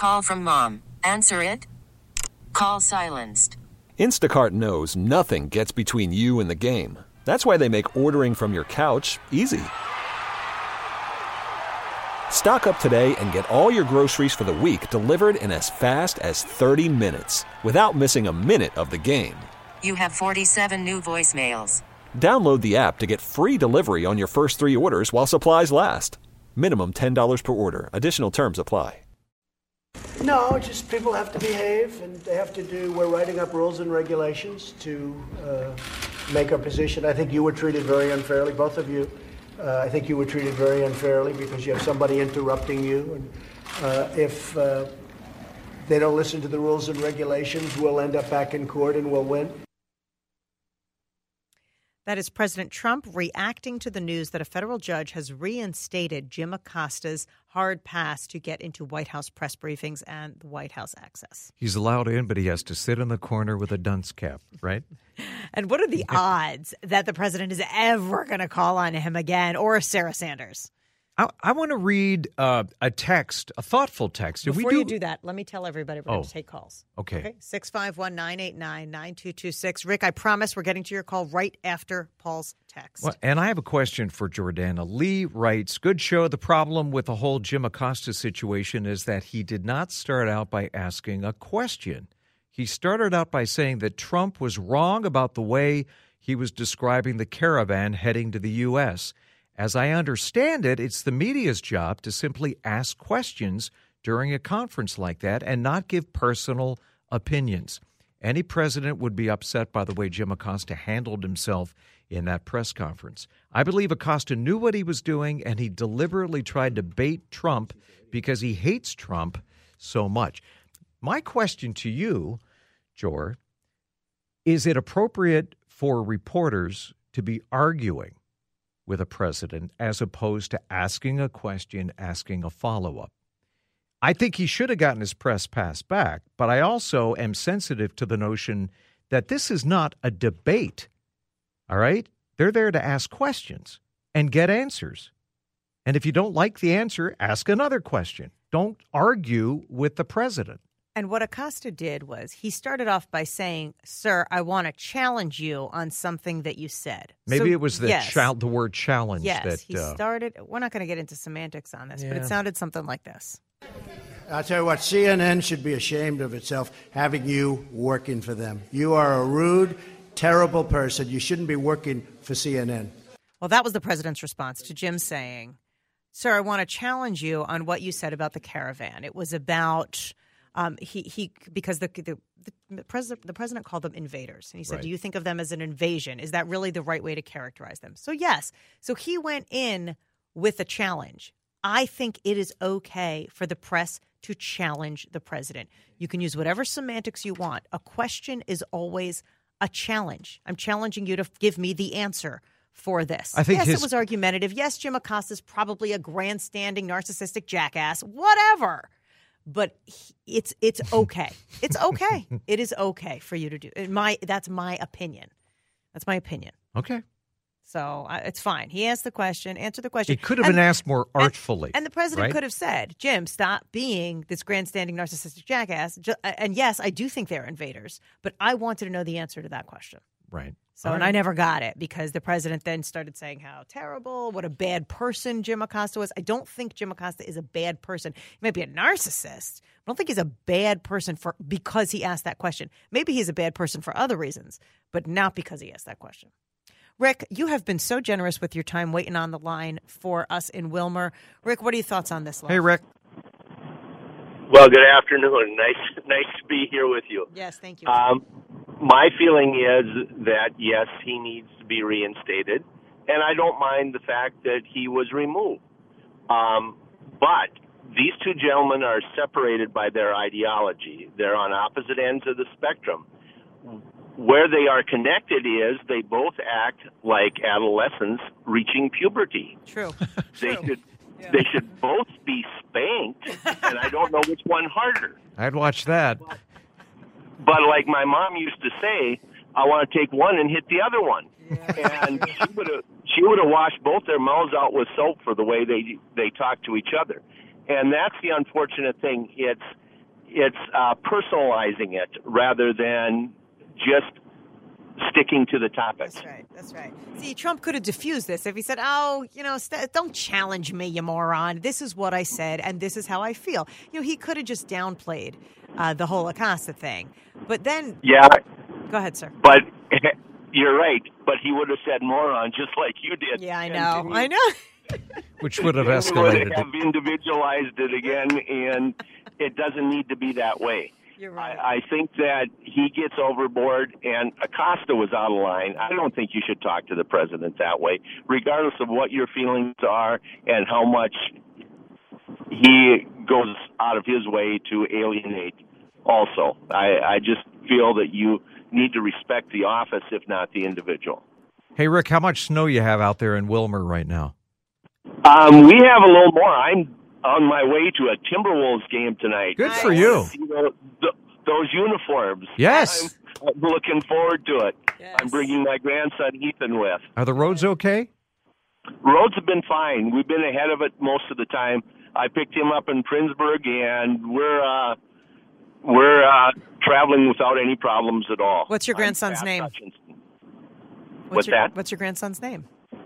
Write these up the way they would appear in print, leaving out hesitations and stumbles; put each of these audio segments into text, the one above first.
Call from mom. Answer it. Call silenced. Instacart knows nothing gets between you and the game. That's why they make ordering from your couch easy. Stock up today and get all your groceries for the week delivered in as fast as 30 minutes without missing a minute of the game. You have 47 new voicemails. Download the app to get free delivery on your first 3 orders while supplies last. Minimum $10 per order. Additional terms apply. No, just people have to behave, and they have to do. We're writing up rules and regulations to make our position. I think you were treated very unfairly, both of you. I think you were treated very unfairly because you have somebody interrupting you, and if they don't listen to the rules and regulations, we'll end up back in court and we'll win. That is President Trump reacting to the news that a federal judge has reinstated Jim Acosta's hard pass to get into White House press briefings and the White House access. He's allowed in, but he has to sit in the corner with a dunce cap, right? And what are the odds that the president is ever going to call on him again, or Sarah Sanders? I want to read a text, a thoughtful text. Before you do that, let me tell everybody we're going to take calls. Okay. 651-989-9226. Rick, I promise we're getting to your call right after Paul's text. Well, and I have a question for Jordana. Lee writes, good show. The problem with the whole Jim Acosta situation is that he did not start out by asking a question. He started out by saying that Trump was wrong about the way he was describing the caravan heading to the U.S., As I understand it, it's the media's job to simply ask questions during a conference like that and not give personal opinions. Any president would be upset by the way Jim Acosta handled himself in that press conference. I believe Acosta knew what he was doing, and he deliberately tried to bait Trump because he hates Trump so much. My question to you, Jor, is it appropriate for reporters to be arguing with a president as opposed to asking a question, asking a follow-up? I think he should have gotten his press pass back, but I also am sensitive to the notion that this is not a debate, all right? They're there to ask questions and get answers. And if you don't like the answer, ask another question. Don't argue with the president. And what Acosta did was he started off by saying, sir, I want to challenge you on something that you said. Maybe so, it was the word challenge. Yes, he started. We're not going to get into semantics on this, but it sounded something like this. I'll tell you what, CNN should be ashamed of itself having you working for them. You are a rude, terrible person. You shouldn't be working for CNN. Well, that was the president's response to Jim saying, sir, I want to challenge you on what you said about the caravan. It was about... because the president called them invaders, and he said, right. Do you think of them as an invasion? Is that really the right way to characterize them? So yes. So he went in with a challenge. I think it is okay for the press to challenge the president. You can use whatever semantics you want. A question is always a challenge. I'm challenging you to give me the answer for this. I think it was argumentative. Yes, Jim Acosta's probably a grandstanding, narcissistic jackass. Whatever. But it's okay. It's okay. It is okay for you to do. That's my opinion. That's my opinion. Okay. So it's fine. He asked the question, answered the question. It could have been asked more artfully. And the president right? could have said, Jim, stop being this grandstanding narcissistic jackass. And yes, I do think they're invaders, but I wanted to know the answer to that question. Right. So, and I never got it because the president then started saying how terrible, what a bad person Jim Acosta was. I don't think Jim Acosta is a bad person. He might be a narcissist. I don't think he's a bad person because he asked that question. Maybe he's a bad person for other reasons, but not because he asked that question. Rick, you have been so generous with your time waiting on the line for us in Wilmer. Rick, what are your thoughts on this? Hey, Rick. Well, good afternoon. Nice to be here with you. Yes, thank you. My feeling is that, yes, he needs to be reinstated, and I don't mind the fact that he was removed. But these two gentlemen are separated by their ideology. They're on opposite ends of the spectrum. Where they are connected is they both act like adolescents reaching puberty. True. They should both be spanked, and I don't know which one harder. I'd watch that. But like my mom used to say, I want to take one and hit the other one. Yeah. And she would have washed both their mouths out with soap for the way they talk to each other. And that's the unfortunate thing. it's personalizing it rather than just sticking to the topic. That's right. See, Trump could have diffused this if he said, "Oh, don't challenge me, you moron. This is what I said, and this is how I feel." He could have just downplayed the whole Acosta thing. But then, yeah, go ahead, sir. But you're right. But he would have said moron just like you did. Yeah, I know. Which would have escalated. He would have individualized it again, and it doesn't need to be that way. You're right. I think that he gets overboard, and Acosta was out of line. I don't think you should talk to the president that way, regardless of what your feelings are and how much he goes out of his way to alienate also. I just feel that you need to respect the office, if not the individual. Hey, Rick, how much snow you have out there in Wilmer right now? We have a little more. I'm on my way to a Timberwolves game tonight. Good for you. Those uniforms. Yes. I'm looking forward to it. Yes. I'm bringing my grandson Ethan with. Are the roads okay? Roads have been fine. We've been ahead of it most of the time. I picked him up in Princeburg, and we're traveling without any problems at all. What's your grandson's name? What's that? What's your grandson's name?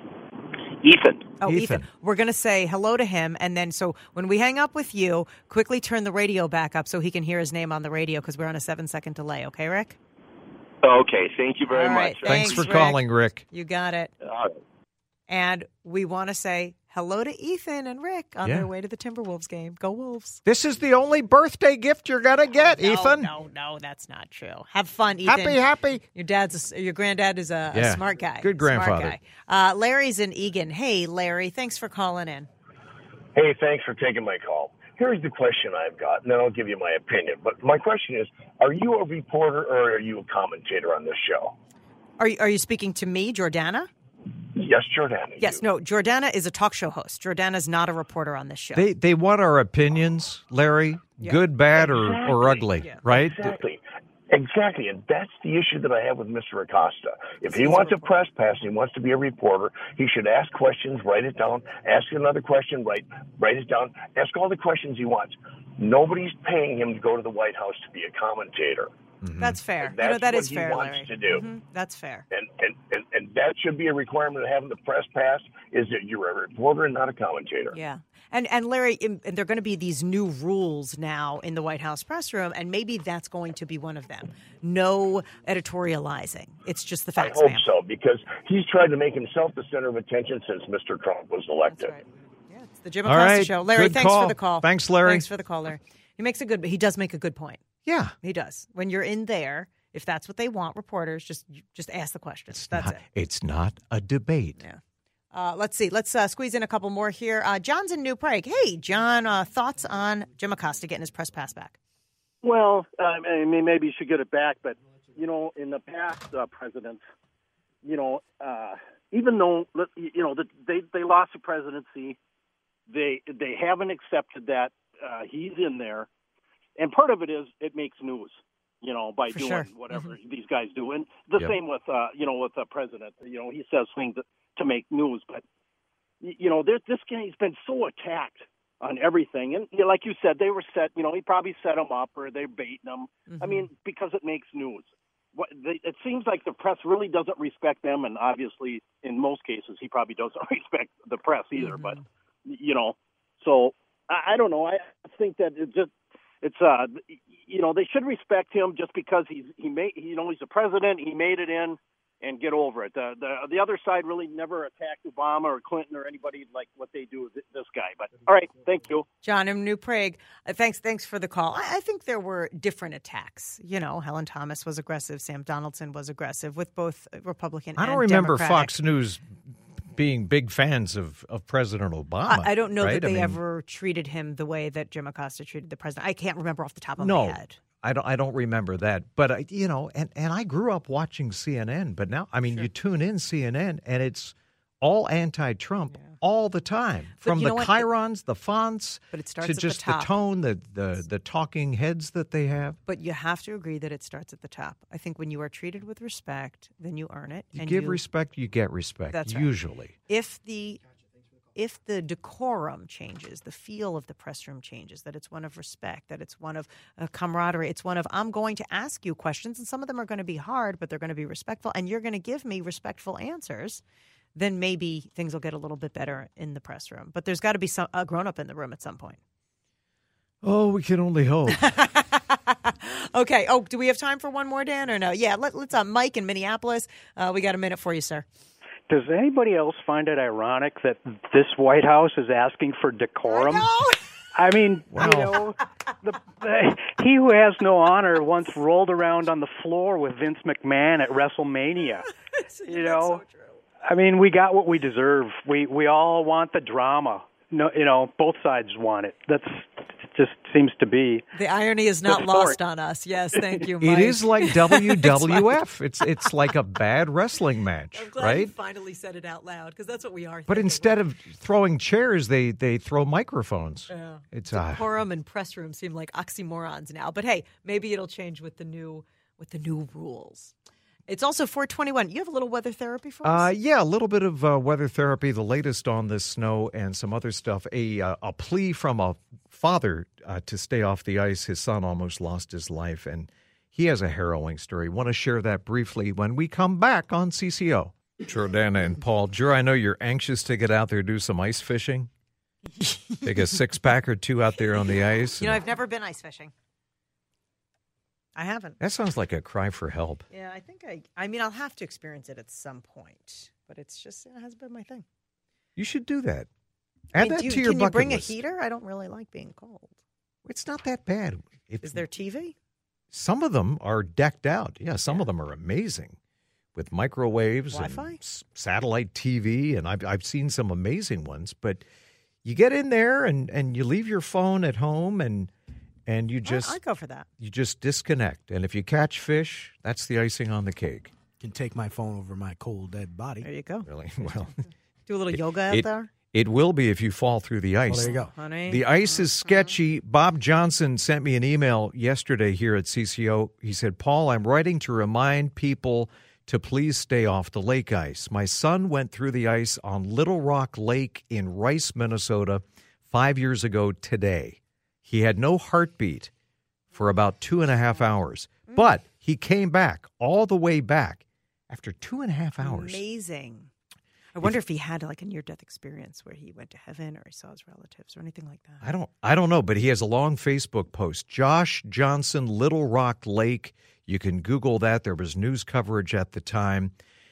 Ethan. Oh, Ethan. We're going to say hello to him, and then so when we hang up with you, quickly turn the radio back up so he can hear his name on the radio because we're on a 7-second delay. Okay, Rick? Okay, thank you very All right, much. Thanks for Rick. calling, Rick. You got it. All right. And we want to say hello to Ethan and Rick on their way to the Timberwolves game. Go Wolves. This is the only birthday gift you're going to get, Ethan. No, that's not true. Have fun, Ethan. Happy. Your granddad is a smart guy. Good grandfather. Smart guy. Larry's in Egan. Hey, Larry, thanks for calling in. Hey, thanks for taking my call. Here's the question I've got, and then I'll give you my opinion. But my question is, are you a reporter or are you a commentator on this show? Are you speaking to me, Jordana? Yes, Jordana. Yes, no, Jordana is a talk show host. Jordana's not a reporter on this show. They want our opinions, Larry, good, bad, or ugly, right? Exactly, and that's the issue that I have with Mr. Acosta. If he wants a press pass and he wants to be a reporter, he should ask questions, write it down, ask another question, write it down, ask all the questions he wants. Nobody's paying him to go to the White House to be a commentator. Mm-hmm. That's fair. That's that what is he fair, wants Larry. to do. Mm-hmm. That's fair. And that should be a requirement of having the press pass, is that you're a reporter and not a commentator. Yeah. And Larry, and there are going to be these new rules now in the White House press room, and maybe that's going to be one of them. No editorializing. It's just the facts, I hope so, because he's tried to make himself the center of attention since Mr. Trump was elected. That's right. Yeah, it's the Jim Acosta Show. Larry, thanks for the call. Thanks, Larry. Thanks for the call, Larry. He does make a good point. Yeah. He does. When you're in there, if that's what they want, reporters, just ask the questions. That's it. It's not a debate. Yeah. Let's see. Let's squeeze in a couple more here. John's in New Prague. Hey, John, thoughts on Jim Acosta getting his press pass back? Well, I mean, maybe he should get it back. But, in the past presidents, even though, they lost the presidency, they haven't accepted that he's in there. And part of it is it makes news, by For doing sure. whatever these guys do. And the same with, with the president. He says things to make news. But, this guy's been so attacked on everything. And like you said, they were set, he probably set them up or they're baiting them. Mm-hmm. I mean, because it makes news. It seems like the press really doesn't respect them. And obviously, in most cases, he probably doesn't respect the press either. Mm-hmm. But, so I don't know. I think that they should respect him just because he's a president. He made it in, and get over it. The other side really never attacked Obama or Clinton or anybody like what they do with this guy. But all right, thank you, John in New Prague. Thanks for the call. I think there were different attacks. Helen Thomas was aggressive. Sam Donaldson was aggressive with both Republican. I don't and remember Democratic. Fox News being big fans of President Obama. I don't know right? that they ever treated him the way that Jim Acosta treated the president. I can't remember off the top of my head. I don't remember that. But, and I grew up watching CNN. But now, you tune in CNN, and it's all anti-Trump all the time. From the chyrons, the fonts, but it starts to at just the top. tone, the talking heads that they have. But you have to agree that it starts at the top. I think when you are treated with respect, then you earn it. You give respect, you get respect, That's right. usually. If the if the decorum changes, the feel of the press room changes, that it's one of respect, that it's one of camaraderie, it's one of I'm going to ask you questions, and some of them are going to be hard, but they're going to be respectful, and you're going to give me respectful answers, then maybe things will get a little bit better in the press room. But there's got to be a grown-up in the room at some point. Oh, we can only hope. Okay. Oh, do we have time for one more, Dan, or no? Yeah, let's Mike in Minneapolis. We got a minute for you, sir. Does anybody else find it ironic that this White House is asking for decorum? I mean, wow. He who has no honor once rolled around on the floor with Vince McMahon at WrestleMania. That's so true. I mean, we got what we deserve. We all want the drama. No, both sides want it. That's just seems to be. The irony is not lost on us. Yes, thank you, Mike. It is like WWF. it's like a bad wrestling match, I'm glad right? you finally said it out loud, because that's what we are. But instead of throwing chairs, they throw microphones. Yeah. It's decorum and press room seem like oxymorons now. But hey, maybe it'll change with the new rules. It's also 4:21. You have a little weather therapy for us? Yeah, a little bit of weather therapy, the latest on this snow and some other stuff. A plea from a father to stay off the ice. His son almost lost his life, and he has a harrowing story. Want to share that briefly when we come back on CCO. Jordana and Paul. Jor, I know you're anxious to get out there and do some ice fishing. Take a six-pack or two out there on the ice. I've never been ice fishing. I haven't. That sounds like a cry for help. Yeah, I think I'll have to experience it at some point, but it hasn't been my thing. You should do that. Add that to your bucket list. Can you bring a heater? I don't really like being cold. It's not that bad. Is there TV? Some of them are decked out. Yeah, some of them are amazing with microwaves Wi-Fi? and satellite TV, and I've seen some amazing ones. But you get in there and you leave your phone at home and you just I'd go for that. You just disconnect, and if you catch fish, that's the icing on the cake. Can take my phone over my cold dead body. There you go. Really? Well, do a little yoga out there. It will be if you fall through the ice. Oh, there you go. Honey. The ice is sketchy. Bob Johnson sent me an email yesterday here at CCO. He said, Paul, I'm writing to remind people to please stay off the lake ice. My son went through the ice on Little Rock Lake in Rice, Minnesota 5 years ago today. He had no heartbeat for about 2.5 hours, but he came back all the way back after 2.5 hours. Amazing. I wonder if he had like a near-death experience where he went to heaven or he saw his relatives or anything like that. I don't know, but he has a long Facebook post. Josh Johnson, Little Rock Lake. You can Google that. There was news coverage at the time.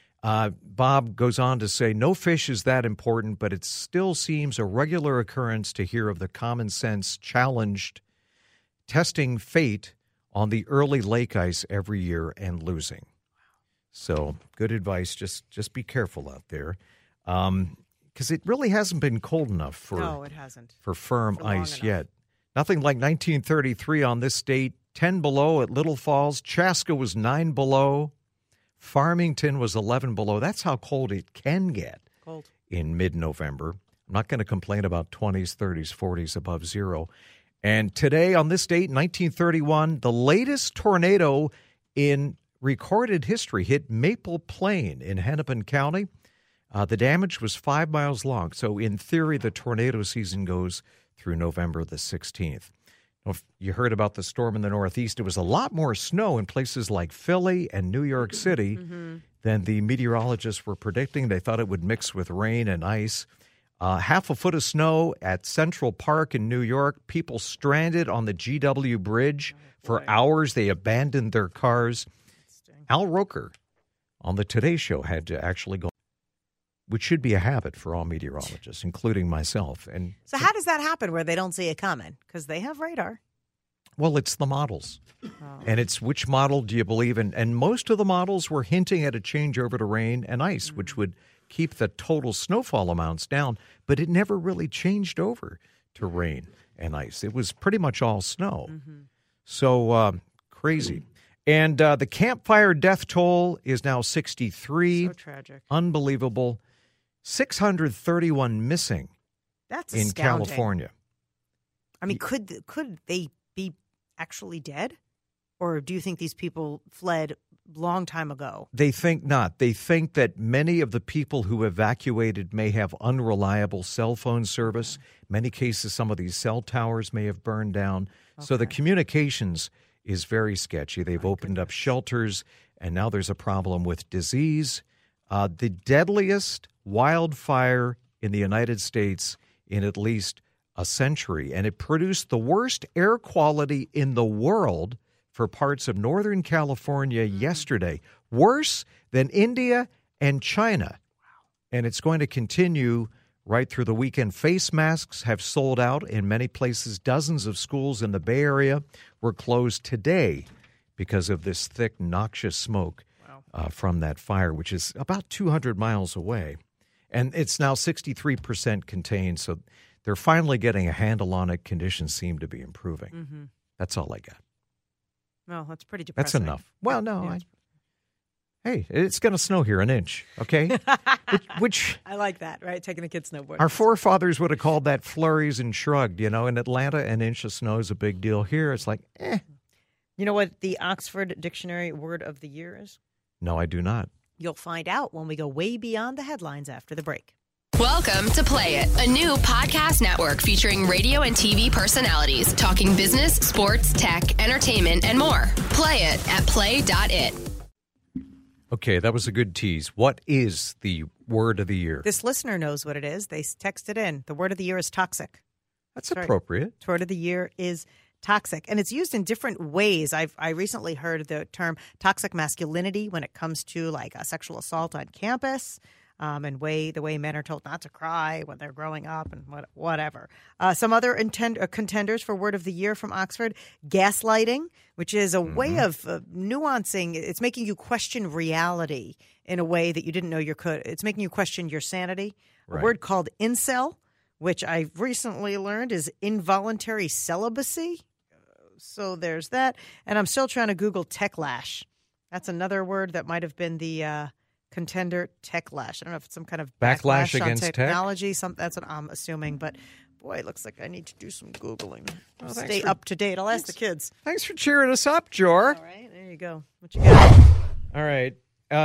Bob goes on to say, no fish is that important, but it still seems a regular occurrence to hear of the common sense challenged testing fate on the early lake ice every year and losing. So good advice. Just be careful out there. Because it really hasn't been cold enough for it hasn't. For firm For long ice enough. yet. Nothing like 1933 on this date. 10 below at Little Falls. Chaska was 9 below. Farmington was 11 below. That's how cold it can get in mid-November. I'm not going to complain about 20s, 30s, 40s above zero. And today on this date, 1931, the latest tornado in recorded history hit Maple Plain in Hennepin County. The damage was 5 miles long. So in theory, the tornado season goes through November the 16th. If you heard about the storm in the Northeast, it was a lot more snow in places like Philly and New York City than the meteorologists were predicting. They thought it would mix with rain and ice. 1/2 foot of snow at Central Park in New York. People stranded on the GW Bridge for hours. They abandoned their cars. Al Roker on the Today Show had to actually go, which should be a habit for all meteorologists, including myself. And So how does that happen where they don't see it coming? Because they have radar. well, it's the models. And it's which model do you believe in? And most of the models were hinting at a changeover to rain and ice, which would keep the total snowfall amounts down. But it never really changed over to rain and ice. It was pretty much all snow. So crazy. And the campfire death toll is now 63. So tragic. Unbelievable. 631 missing That's in astounding. California. I mean, could they be actually dead? Or do you think these people fled long time ago. They think not. They think that many of the people who evacuated may have unreliable cell phone service. Many cases, some of these cell towers may have burned down. Okay. So the communications is very sketchy. They've opened up shelters, and now there's a problem with disease. The deadliest wildfire in the United States in at least a century, and it produced the worst air quality in the world for parts of Northern California yesterday, worse than India and China. And it's going to continue right through the weekend. Face masks have sold out in many places. Dozens of schools in the Bay Area were closed today because of this thick, noxious smoke from that fire, which is about 200 miles away. And it's now 63% contained, so they're finally getting a handle on it. Conditions seem to be improving. Mm-hmm. That's all I got. Well, that's pretty depressing. That's enough. Well, no. Hey, it's going to snow here an inch, okay? which I like that, right? Taking the kids snowboarding. Our forefathers would have called that flurries and shrugged. In Atlanta, an inch of snow is a big deal. Here, it's like, You know what the Oxford Dictionary word of the year is? No, I do not. You'll find out when we go way beyond the headlines after the break. Welcome to Play It, a new podcast network featuring radio and TV personalities talking business, sports, tech, entertainment, and more. Play it at play.it. Okay, that was a good tease. What is the word of the year? This listener knows what it is. They texted in. The word of the year is toxic. That's appropriate. The word of the year is toxic, and it's used in different ways. I recently heard the term toxic masculinity when it comes to like a sexual assault on campus. And the way men are told not to cry when they're growing up and whatever. Some other contenders for word of the year from Oxford: gaslighting, which is a way of nuancing. It's making you question reality in a way that you didn't know you could. It's making you question your sanity. Right. A word called incel, which I recently learned is involuntary celibacy. So there's that. And I'm still trying to Google techlash. That's another word that might have been the contender, techlash. I don't know if it's some kind of backlash against on technology. That's what I'm assuming. But boy, it looks like I need to do some Googling. Stay up to date. I'll ask the kids. Thanks for cheering us up, Jor. All right, there you go. What you got? All right.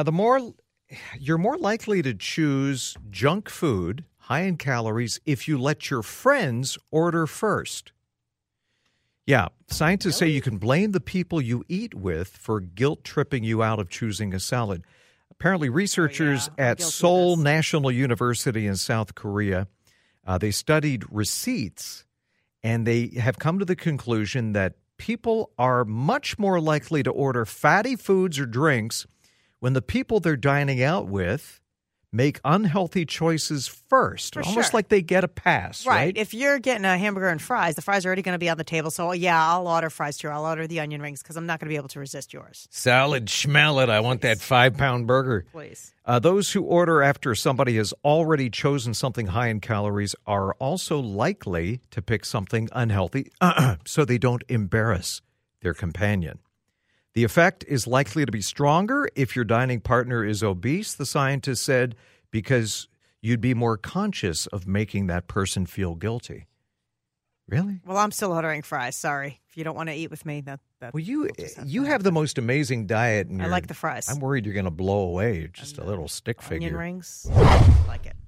You're more likely to choose junk food, high in calories, if you let your friends order first. Yeah, scientists say you can blame the people you eat with for guilt-tripping you out of choosing a salad. Apparently, researchers at Seoul National University in South Korea, they studied receipts, and they have come to the conclusion that people are much more likely to order fatty foods or drinks when the people they're dining out with make unhealthy choices first. Almost like they get a pass, right? If you're getting a hamburger and fries, the fries are already going to be on the table. So, I'll order fries too. I'll order the onion rings because I'm not going to be able to resist yours. Salad, schmell it. I want that 5-pound burger. Please. Those who order after somebody has already chosen something high in calories are also likely to pick something unhealthy so they don't embarrass their companion. The effect is likely to be stronger if your dining partner is obese, the scientist said, because you'd be more conscious of making that person feel guilty. Really? Well, I'm still ordering fries. Sorry. If you don't want to eat with me, well, you have the most amazing diet. And I like the fries. I'm worried you're going to blow away. Just a little stick figure. Onion rings. I like it.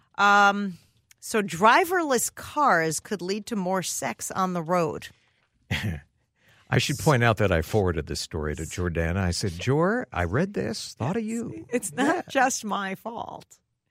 So driverless cars could lead to more sex on the road. I should point out that I forwarded this story to Jordana. I said, Jor, I read this, thought of you. It's not just my fault.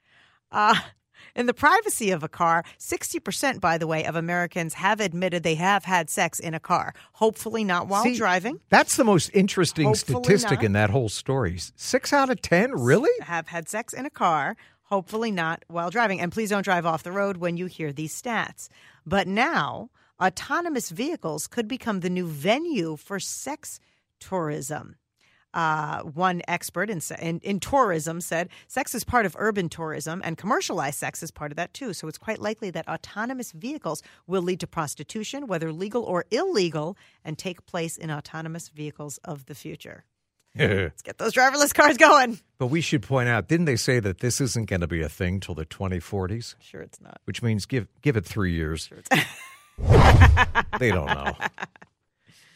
In the privacy of a car, 60%, by the way, of Americans have admitted they have had sex in a car. Hopefully not while driving. That's the most interesting statistic in that whole story. 6 out of 10, really? Have had sex in a car. Hopefully not while driving. And please don't drive off the road when you hear these stats. But now, autonomous vehicles could become the new venue for sex tourism. One expert in tourism said sex is part of urban tourism and commercialized sex is part of that too. So it's quite likely that autonomous vehicles will lead to prostitution, whether legal or illegal, and take place in autonomous vehicles of the future. Let's get those driverless cars going. But we should point out, didn't they say that this isn't going to be a thing till the 2040s? Sure it's not. Which means give it 3 years. Sure They don't know.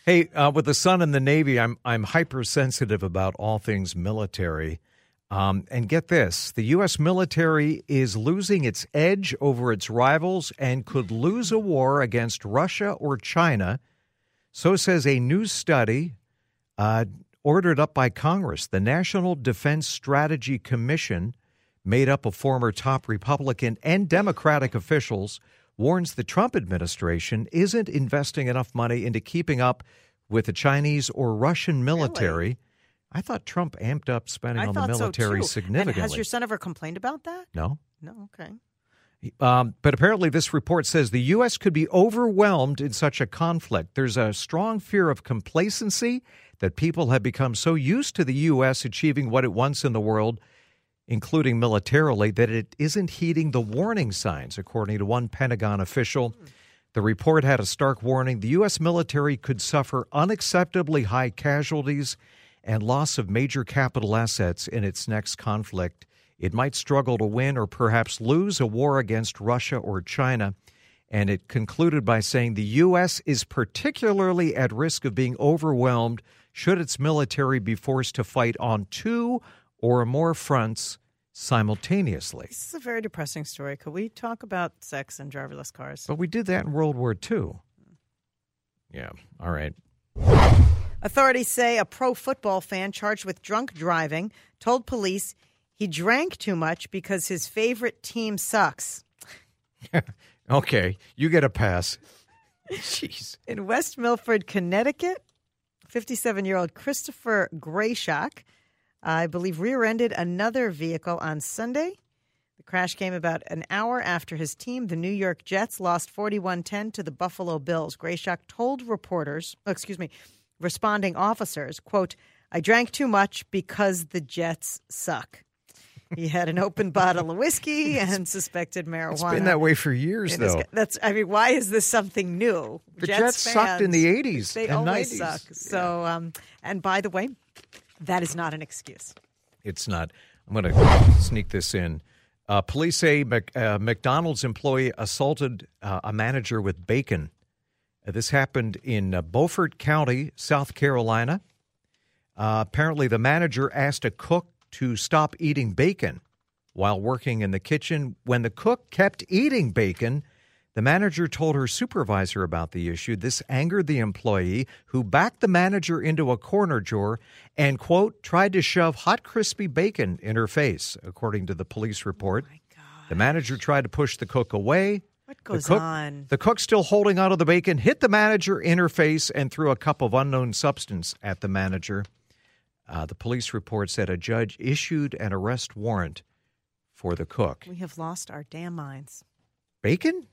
Hey, with the son in the Navy, I'm hypersensitive about all things military. And get this, the U.S. military is losing its edge over its rivals and could lose a war against Russia or China. So says a new study ordered up by Congress. The National Defense Strategy Commission, made up of former top Republican and Democratic officials, warns the Trump administration isn't investing enough money into keeping up with the Chinese or Russian military. Really? I thought Trump amped up spending on the military significantly. And has your son ever complained about that? No. No, okay. But apparently this report says the U.S. could be overwhelmed in such a conflict. There's a strong fear of complacency that people have become so used to the U.S. achieving what it wants in the world, including militarily, that it isn't heeding the warning signs, according to one Pentagon official. The report had a stark warning. The U.S. military could suffer unacceptably high casualties and loss of major capital assets in its next conflict. It might struggle to win or perhaps lose a war against Russia or China. And it concluded by saying the U.S. is particularly at risk of being overwhelmed should its military be forced to fight on two or more fronts simultaneously. This is a very depressing story. Could we talk about sex and driverless cars? But we did that in World War II. Yeah, all right. Authorities say a pro football fan charged with drunk driving told police he drank too much because his favorite team sucks. Okay, you get a pass. Jeez. In West Milford, Connecticut, 57-year-old Christopher Grayshock, I believe, rear-ended another vehicle on Sunday. The crash came about an hour after his team, the New York Jets, lost 41-10 to the Buffalo Bills. Grayshock told responding officers, quote, "I drank too much because the Jets suck." He had an open bottle of whiskey and suspected marijuana. It's been that way for years, though. Why is this something new? The Jets sucked in the 80s they and always 90s. Suck. So, and by the way, that is not an excuse. It's not. I'm going to sneak this in. Police say McDonald's employee assaulted a manager with bacon. This happened in Beaufort County, South Carolina. Apparently, the manager asked a cook to stop eating bacon while working in the kitchen. When the cook kept eating bacon, the manager told her supervisor about the issue. This angered the employee, who backed the manager into a corner drawer and, quote, tried to shove hot, crispy bacon in her face, according to the police report. Oh my God. The manager tried to push the cook away. What goes on? The cook, still holding onto the bacon, hit the manager in her face and threw a cup of unknown substance at the manager. The police report said a judge issued an arrest warrant for the cook. We have lost our damn minds. Bacon?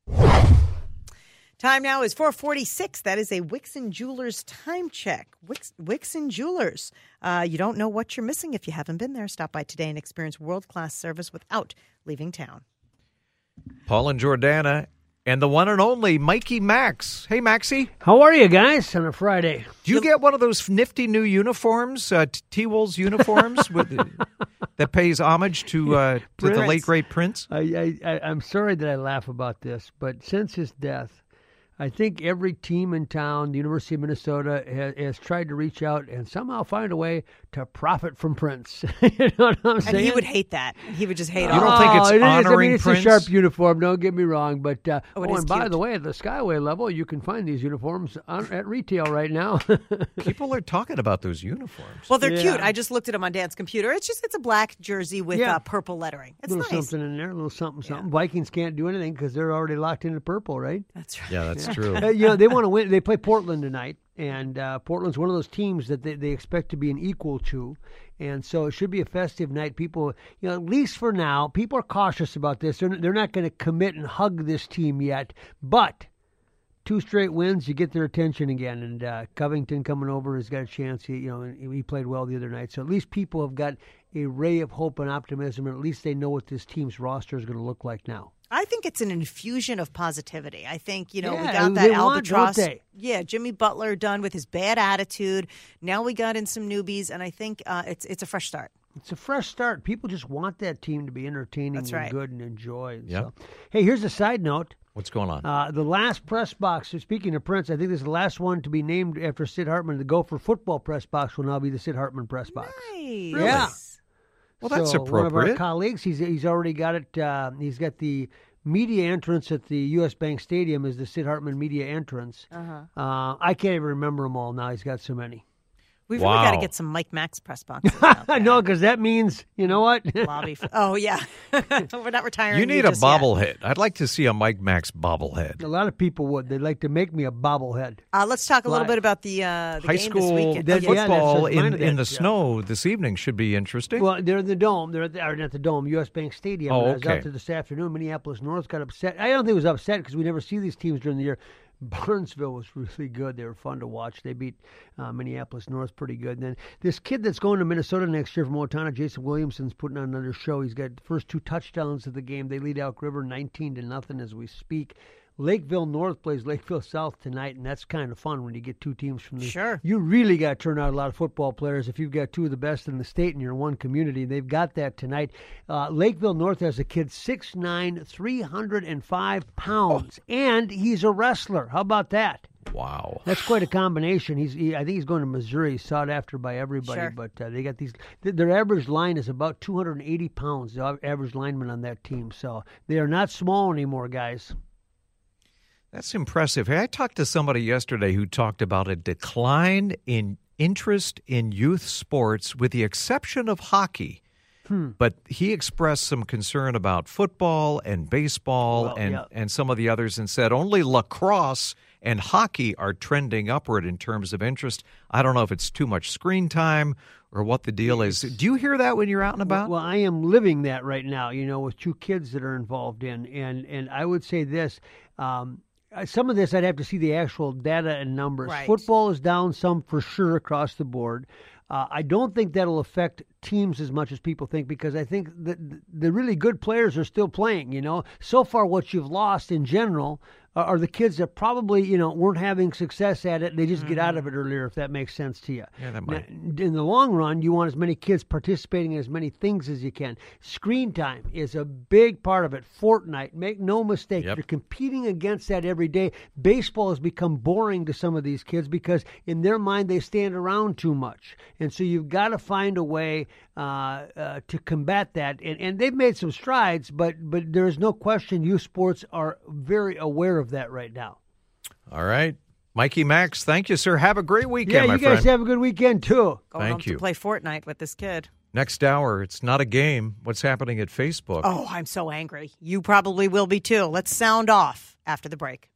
Time now is 4:46. That is a Wixon Jewelers time check. Wixon Jewelers. You don't know what you're missing if you haven't been there. Stop by today and experience world-class service without leaving town. Paul and Jordana and the one and only Mikey Max. Hey, Maxie. How are you guys on a Friday? Do you get one of those nifty new uniforms, T-Wolves uniforms, that pays homage to the late, great Prince? I'm sorry that I laugh about this, but since his death, I think every team in town, the University of Minnesota, has tried to reach out and somehow find a way to profit from Prince. You know what I'm saying? And he would hate that. He would just hate it. You don't think it's honoring it's Prince? It's a sharp uniform, don't get me wrong. But and by the way, at the Skyway level, you can find these uniforms at retail right now. People are talking about those uniforms. Well, they're cute. I just looked at them on Dan's computer. It's a black jersey with purple lettering. It's a little nice. something in there, a little something. Vikings can't do anything because they're already locked into purple, right? That's right. Yeah, that's true. They want to win. They play Portland tonight, and Portland's one of those teams that they expect to be an equal to, and so it should be a festive night. People, at least for now, people are cautious about this. They're not going to commit and hug this team yet, but 2 straight wins, you get their attention again. And Covington coming over has got a chance. He played well the other night, so at least people have got a ray of hope and optimism, and at least they know what this team's roster is going to look like now. I think it's an infusion of positivity. I think, we got that albatross. Jimmy Butler done with his bad attitude. Now we got in some newbies, and I think it's a fresh start. It's a fresh start. People just want that team to be entertaining and good and enjoy. Yep. So, hey, here's a side note. What's going on? The last press box, speaking of Prince, I think this is the last one to be named after Sid Hartman. The Gopher football press box will now be the Sid Hartman press box. Nice. Really? Yeah. Well, that's so appropriate. One of our colleagues, he's already got it. He's got the media entrance at the U.S. Bank Stadium is the Sid Hartman media entrance. I can't even remember them all now. He's got so many. We've really got to get some Mike Max press boxes. No, because that means, you know what? Lobby. Oh, yeah. We're not retiring. You need a just bobblehead. I'd like to see a Mike Max bobblehead. A lot of people would. They'd like to make me a bobblehead. Let's talk a little bit about the high game school this weekend. football in the snow this evening should be interesting. Well, they're in the Dome. They're at the Dome, U.S. Bank Stadium. Oh, I was okay. out there this afternoon. Minneapolis North got upset. I don't think it was upset because we never see these teams during the year. Barnesville was really good. They were fun to watch. They beat Minneapolis North pretty good. And then this kid that's going to Minnesota next year from Owatonna, Jason Williamson's putting on another show. He's got the first 2 touchdowns of the game. They lead Elk River 19-0 as we speak. Lakeville North plays Lakeville South tonight, and that's kind of fun when you get 2 teams from the... Sure. You really got to turn out a lot of football players if you've got 2 of the best in the state and you're in one community. They've got that tonight. Lakeville North has a kid 6'9", 305 pounds, and he's a wrestler. How about that? Wow. That's quite a combination. I think he's going to Missouri. He's sought after by everybody. Sure. But they got these. Their average line is about 280 pounds, the average lineman on that team. So they are not small anymore, guys. That's impressive. Hey, I talked to somebody yesterday who talked about a decline in interest in youth sports with the exception of hockey. But he expressed some concern about football and baseball and some of the others and said only lacrosse and hockey are trending upward in terms of interest. I don't know if it's too much screen time or what the deal is. Do you hear that when you're out and about? Well, I am living that right now, with 2 kids that are involved in. And I would say this. Some of this I'd have to see the actual data and numbers. Right. Football is down some for sure across the board. I don't think that'll affect teams as much as people think because I think that the really good players are still playing, So far what you've lost in general are the kids that probably, weren't having success at it. They just get out of it earlier, if that makes sense to you. Yeah, that might. Now, in the long run, you want as many kids participating in as many things as you can. Screen time is a big part of it. Fortnite, make no mistake. Yep. You're competing against that every day. Baseball has become boring to some of these kids because in their mind they stand around too much. And so you've got to find a way to combat that. And they've made some strides, but there is no question youth sports are very aware of that right now. All right. Mikey Max, thank you, sir. Have a great weekend, my you guys friend. have a good weekend, too. Going home to play Fortnite with this kid. Next hour, it's not a game. What's happening at Facebook? Oh, I'm so angry. You probably will be, too. Let's sound off after the break.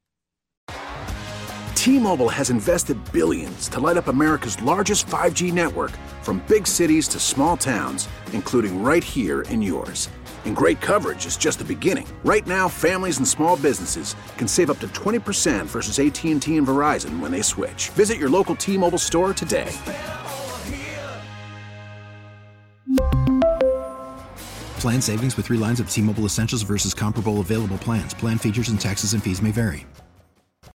T-Mobile has invested billions to light up America's largest 5G network from big cities to small towns, including right here in yours. And great coverage is just the beginning. Right now, families and small businesses can save up to 20% versus AT&T and Verizon when they switch. Visit your local T-Mobile store today. Plan savings with 3 lines of T-Mobile Essentials versus comparable available plans. Plan features and taxes and fees may vary.